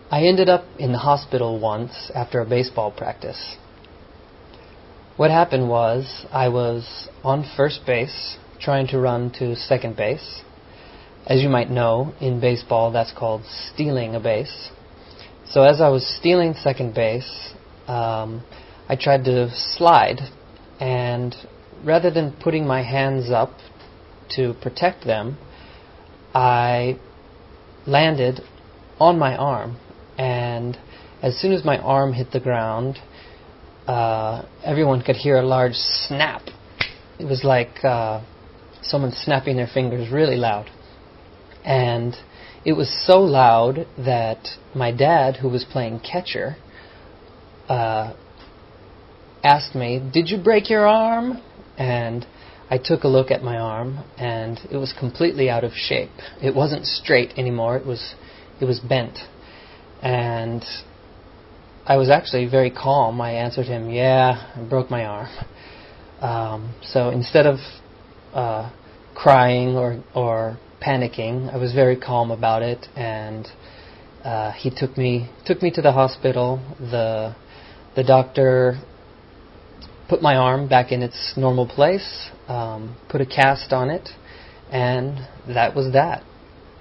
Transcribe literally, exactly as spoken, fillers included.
I ended up in the hospital once after a baseball practice. What happened was I was on first base trying to run to second base. As you might know, in baseball that's called stealing a base. So as I was stealing second base, um, I tried to slide, and rather than putting my hands up to protect them, I landed on my arm, and as soon as my arm hit the ground, uh, everyone could hear a large snap. It was like uh, someone snapping their fingers really loud. And it was so loud that my dad, who was playing catcher, uh, asked me, "Did you break your arm?" And I took a look at my arm, and it was completely out of shape. It wasn't straight anymore. It was, it was bent. And I was actually very calm. I answered him, "Yeah, I broke my arm." Um, so instead of uh, crying or or panicking, I was very calm about it, and uh, he took me took me to the hospital. The the doctor put my arm back in its normal place, um, put a cast on it, and that was that.